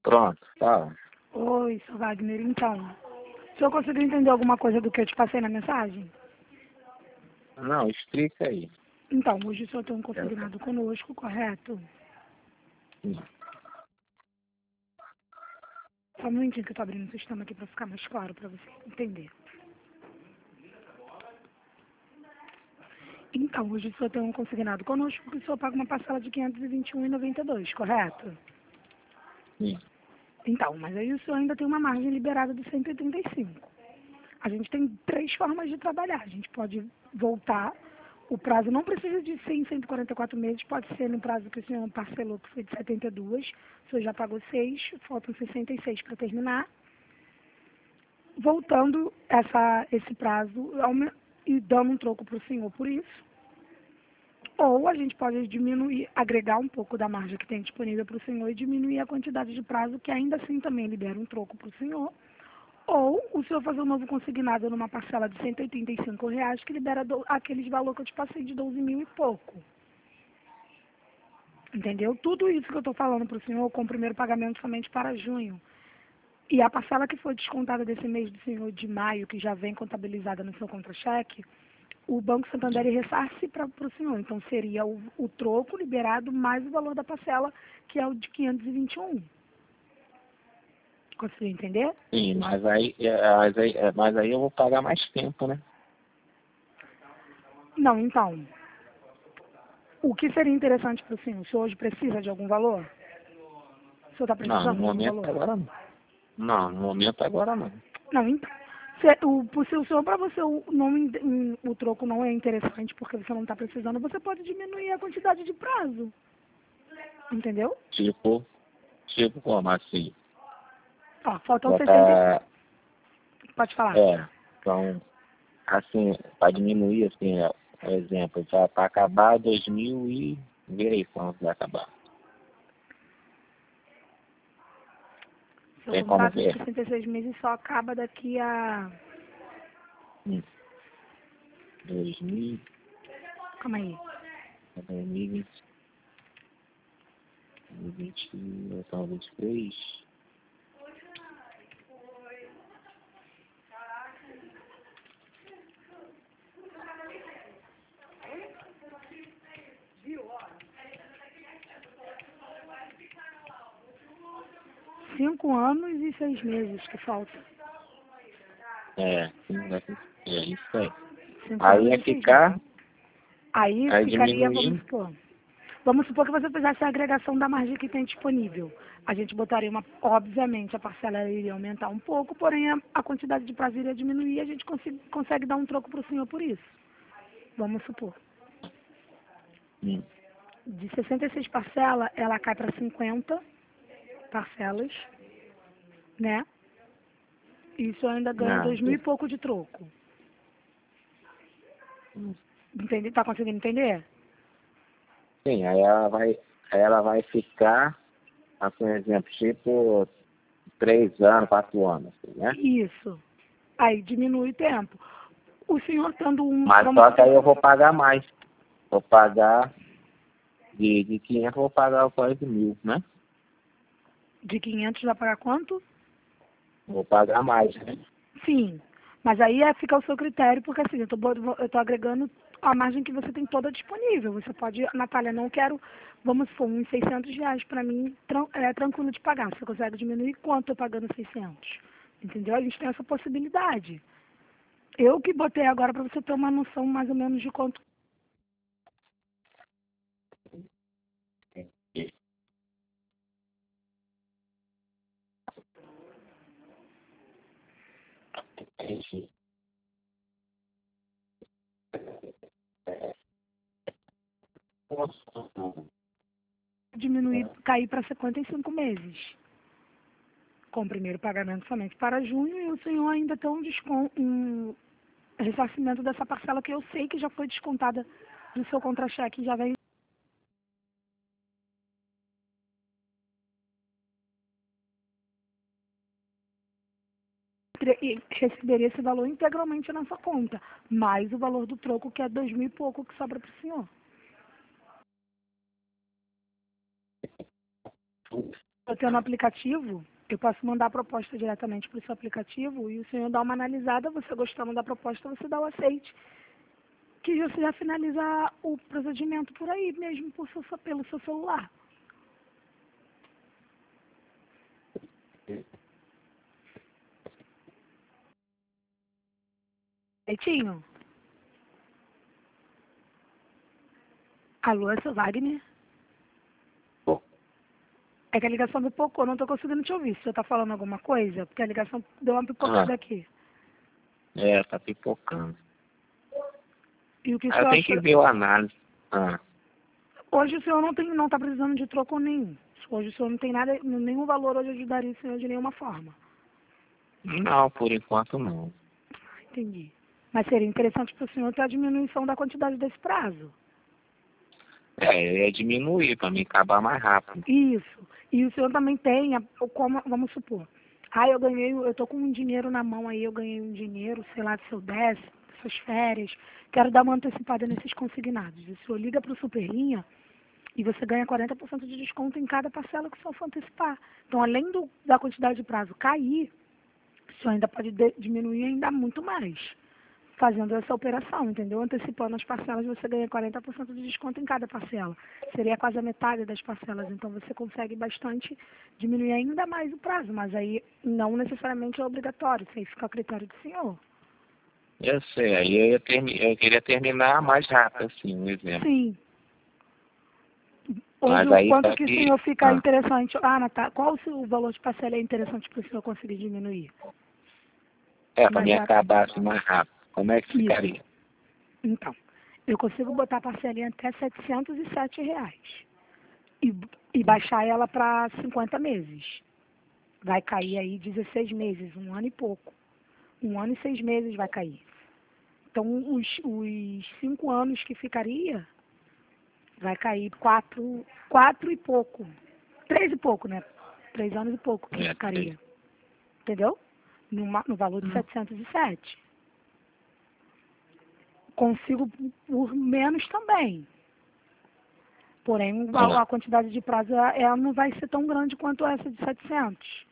Pronto, fala. Oi, seu Wagner. Então, o senhor conseguiu entender alguma coisa do que eu te passei na mensagem? Não, explica aí. Então, hoje o senhor tem um consignado conosco, correto? Sim. Só um momentinho que eu tô abrindo o sistema aqui para ficar mais claro para você entender. Então, hoje o senhor tem um consignado conosco que o senhor paga uma parcela de R$ 521,92, correto? Sim. Então, mas aí o senhor ainda tem uma margem liberada de 135. A gente tem 3 formas de trabalhar. A gente pode voltar, o prazo não precisa de ser em 144 meses, pode ser no prazo que o senhor parcelou, que foi de 72, o senhor já pagou 6, faltam 66 para terminar. Voltando esse prazo e dando um troco para o senhor por isso. Ou a gente pode diminuir, agregar um pouco da margem que tem disponível para o senhor e diminuir a quantidade de prazo, que ainda assim também libera um troco para o senhor. Ou o senhor fazer um novo consignado numa parcela de R$ 185, que libera aqueles valores que eu te passei de 12 mil e pouco. Entendeu? Tudo isso que eu estou falando para o senhor com o primeiro pagamento somente para junho. E a parcela que foi descontada desse mês do senhor de maio, que já vem contabilizada no seu contra-cheque, o Banco Santander ressarce para o senhor. Então seria o troco liberado mais o valor da parcela, que é o de 521. Conseguiu entender? Sim, mas aí eu vou pagar mais tempo, né? Não, então. O que seria interessante para o senhor? O senhor hoje precisa de algum valor? O senhor está Não, precisando no de algum momento valor? agora não. Não, no momento agora não. Não, então. Se o senhor, para você, o troco não é interessante porque você não está precisando, você pode diminuir a quantidade de prazo. Entendeu? Tipo como assim? Ó, faltam 60. Botar, Pode falar. então, assim, para diminuir, assim, por exemplo, para acabar 2000 e... Vê aí quando vai acabar. Seu Tem como contrato de ver? 66 meses só acaba daqui a... 2000, Calma aí. 2020, 23. 5 anos e 6 meses que faltam. É isso aí. 5 Aí anos ia e 6 meses. ficar, Aí aí ficaria, vamos diminuindo. supor. Vamos supor que você fizesse a agregação da margem que tem disponível. A gente botaria obviamente a parcela iria aumentar um pouco, porém a quantidade de prazo iria diminuir e a gente consegue dar um troco para o senhor por isso. Vamos supor. De 66 parcelas, ela cai para 50 parcelas, né? Isso eu ainda ganho Não, 2 mil e pouco de troco. Entende? Tá conseguindo entender? sim, aí ela vai ficar, assim, por exemplo, tipo 3 anos, 4 anos, assim, né? Isso. Aí diminui o tempo. O senhor tendo Mas só que aí eu vou pagar mais. Vou pagar de 500, vou pagar quase 1000, né? de 500 vai pagar quanto? Vou pagar mais, né? Sim. Mas aí fica ao seu critério, porque assim, eu tô agregando a margem que você tem toda disponível. Você pode, Natália, não quero, vamos supor, uns R$ 600 para mim é tranquilo de pagar. Você consegue diminuir quanto eu pagando 600? Entendeu? A gente tem essa possibilidade. Eu que botei agora para você ter uma noção mais ou menos de quanto. Diminuir, cair para 55 meses. Com o primeiro pagamento somente para junho e o senhor ainda tem um desconto, um ressarcimento dessa parcela que eu sei que já foi descontada do seu contra-cheque, já vem e receberia esse valor integralmente na sua conta, mais o valor do troco, que é 2 mil e pouco que sobra para o senhor. Eu tenho no aplicativo, eu posso mandar a proposta diretamente para o seu aplicativo e o senhor dá uma analisada, você gostando da proposta, você dá o aceite. Que você já finaliza o procedimento por aí mesmo, pelo seu celular. Leitinho? Alô, é seu Wagner? É que a ligação me pipocou, não estou conseguindo te ouvir. O senhor está falando alguma coisa? Porque a ligação deu uma pipocada aqui. Tá pipocando. E o que o Eu senhor tenho que acha? ver a análise. Hoje o senhor não está precisando de troco nenhum. Hoje o senhor não tem nada, nenhum valor hoje ajudaria o senhor de nenhuma forma. Não, por enquanto não. Entendi. Mas seria interessante para o senhor ter a diminuição da quantidade desse prazo. Eu ia diminuir para me acabar mais rápido. Isso. E o senhor também tem, como, vamos supor, eu estou com um dinheiro na mão aí, eu ganhei um dinheiro, sei lá, do seu décimo, das suas férias, quero dar uma antecipada nesses consignados. O senhor liga para o Superlinha e você ganha 40% de desconto em cada parcela que o senhor for antecipar. Então, além da quantidade de prazo cair, o senhor ainda pode diminuir ainda muito mais, fazendo essa operação, entendeu? Antecipando as parcelas, você ganha 40% de desconto em cada parcela. Seria quase a metade das parcelas, então você consegue bastante diminuir ainda mais o prazo, mas aí não necessariamente é obrigatório, isso aí fica a critério do senhor. Eu sei, aí eu queria terminar mais rápido, assim, um exemplo. Sim. Mas Hoje, aí quanto tá que o que... senhor fica interessante? Natália, qual o valor de parcela é interessante para o senhor conseguir diminuir? para me acabar assim mais rápido. Como é que ficaria? Então, eu consigo botar a parcelinha até R$ 707 e baixar ela para 50 meses. Vai cair aí 16 meses, um ano e pouco. 1 ano e 6 meses vai cair. Então, os 5 anos que ficaria, vai cair 4 e pouco. 3 e pouco, né? 3 anos e pouco que ficaria. Entendeu? No valor de 707. Consigo por menos também. Porém, a quantidade de prazo ela não vai ser tão grande quanto essa de 700.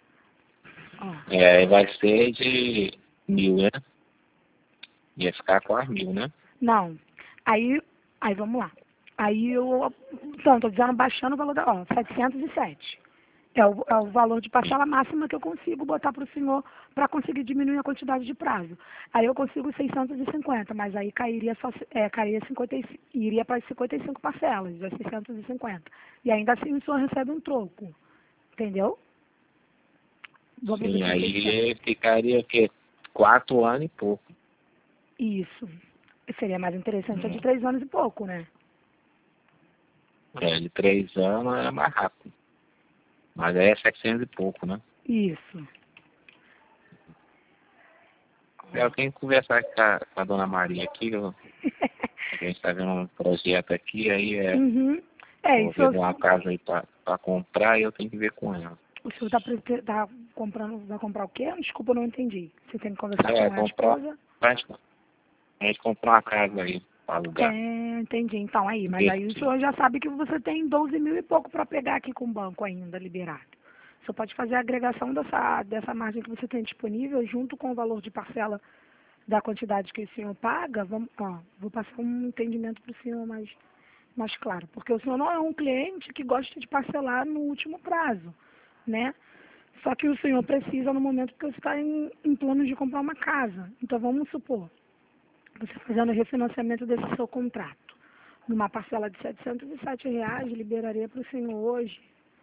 Vai ser de 1.000, né? Ia ficar com as 1.000, né? Não. Aí vamos lá. Então, estou dizendo baixando o valor 707. É o valor de parcela máxima que eu consigo botar para o senhor para conseguir diminuir a quantidade de prazo. Aí eu consigo 650, mas aí cairia iria para 55 parcelas, já 650. E ainda assim o senhor recebe um troco. Entendeu? Sim, aí ficaria o quê? 4 anos e pouco. Isso. Seria mais interessante a de 3 anos e pouco, né? De 3 anos é mais rápido. Mas aí é 700 e pouco, né? Isso. Eu tenho que conversar com a dona Maria aqui. A gente está vendo um projeto aqui, aí vou ver uma casa aí para comprar e eu tenho que ver com ela. O senhor tá comprando, vai comprar o quê? Desculpa, eu não entendi. Você tem que conversar com a esposa? A gente comprou uma casa aí para alugar. Entendi. Então, mas aí o senhor já sabe que você tem 12 mil e pouco para pegar aqui com o banco ainda liberado. O senhor pode fazer a agregação dessa margem que você tem disponível junto com o valor de parcela da quantidade que o senhor paga. Vou passar um entendimento para o senhor mais claro. Porque o senhor não é um cliente que gosta de parcelar no último prazo, né? Só que o senhor precisa no momento que você está em plano de comprar uma casa. Então, vamos supor, você fazendo o refinanciamento desse seu contrato, numa parcela de R$ 707, liberaria para o senhor hoje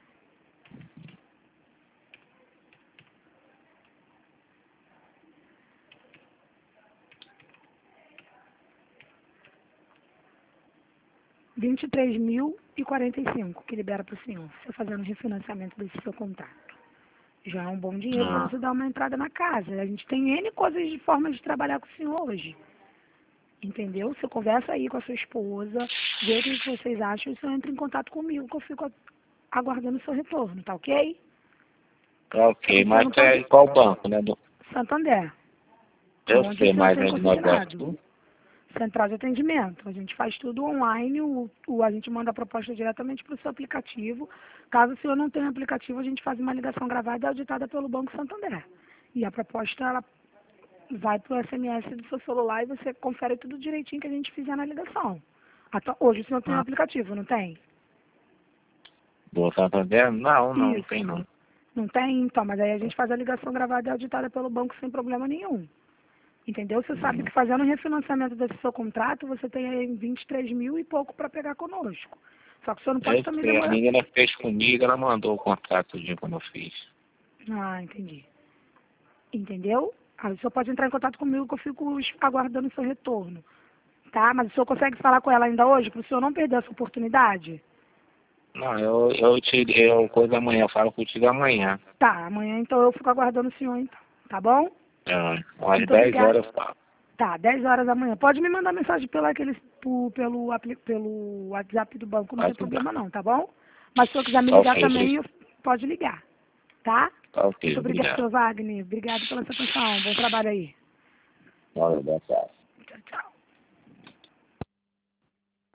R$ 23.045 que libera para o senhor, você fazendo o refinanciamento desse seu contrato. Já é um bom dinheiro para você dar uma entrada na casa. A gente tem N coisas de formas de trabalhar com o senhor hoje. Entendeu? Você conversa aí com a sua esposa, vê o que vocês acham e você entra em contato comigo, que eu fico aguardando o seu retorno, tá ok? Tá ok, mas é qual banco, né? Santander. Eu sei, mas é de negócio. Central de atendimento. A gente faz tudo online, a gente manda a proposta diretamente para o seu aplicativo. Caso o senhor não tenha aplicativo, a gente faz uma ligação gravada e auditada pelo Banco Santander. E a proposta, ela vai para o SMS do seu celular e você confere tudo direitinho que a gente fizer na ligação. Hoje o senhor tem um aplicativo, não tem? Do Santander? Não Isso. tem não. Não tem? Então, mas aí a gente faz a ligação gravada e auditada pelo banco sem problema nenhum. Entendeu? Você sabe que fazendo o refinanciamento desse seu contrato, você tem aí 23 mil e pouco para pegar conosco. Só que o senhor não pode também demorar. A menina fez comigo, ela mandou o contrato de quando eu fiz. Ah, entendi. Entendeu? Aí o senhor pode entrar em contato comigo que eu fico aguardando o seu retorno. Tá? Mas o senhor consegue falar com ela ainda hoje, para o senhor não perder essa oportunidade? Não, eu coisa amanhã, eu falo contigo amanhã. Tá, amanhã então eu fico aguardando o senhor então. Tá bom? Às 10 horas eu falo. Tá, 10 horas da manhã. Pode me mandar mensagem pelo WhatsApp do banco, não tem problema não, tá bom? Mas se eu quiser me ligar também, pode ligar, tá? Ok, muito obrigado, Sr. Wagner. Obrigado pela sua atenção. Bom trabalho aí. Valeu, boa tarde. Tchau, tchau.